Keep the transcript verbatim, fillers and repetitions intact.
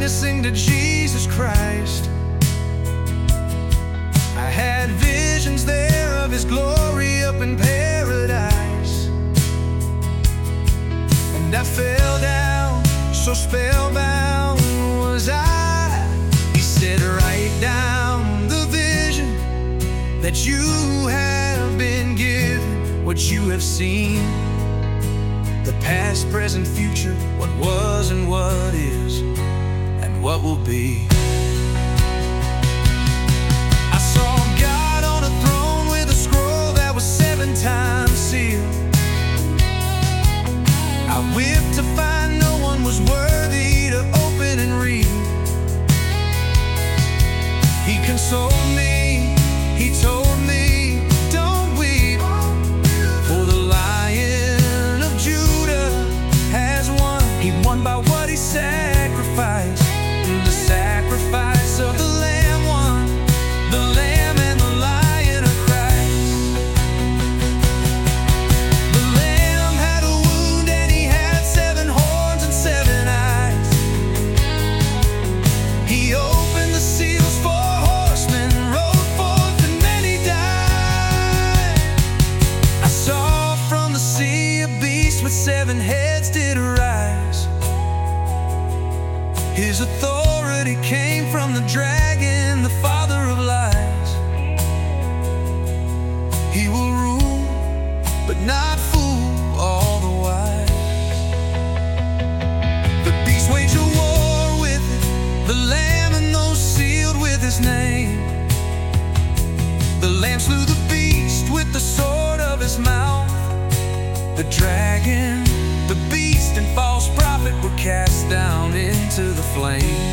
witnessing to Jesus Christ. I had visions there of His glory up in paradise, and I fell down, so spellbound was I. He said, write down the vision that you have been given, what you have seen, the past, present, future, what was and what is, and what will be. I saw God on a throne with a scroll that was seven times sealed. I whipped to find no one was worthy to open and read. He consoled me, He told me, don't weep, for the Lion of Judah has won. He won by what He sacrificed. The sacrifice of the Lamb won, the Lamb and the Lion of Christ. The Lamb had a wound and He had seven horns and seven eyes. He opened the seals, four horsemen rode forth and many died. I saw from the sea a beast with seven heads did arise. His authority came from the dragon, the father of lies. He will rule, but not fool all the wise. The beast waged a war with it, the Lamb and those sealed with His name. The Lamb slew the beast with the sword of His mouth. The dragon, the beast, and false prophet were cast down into the flame.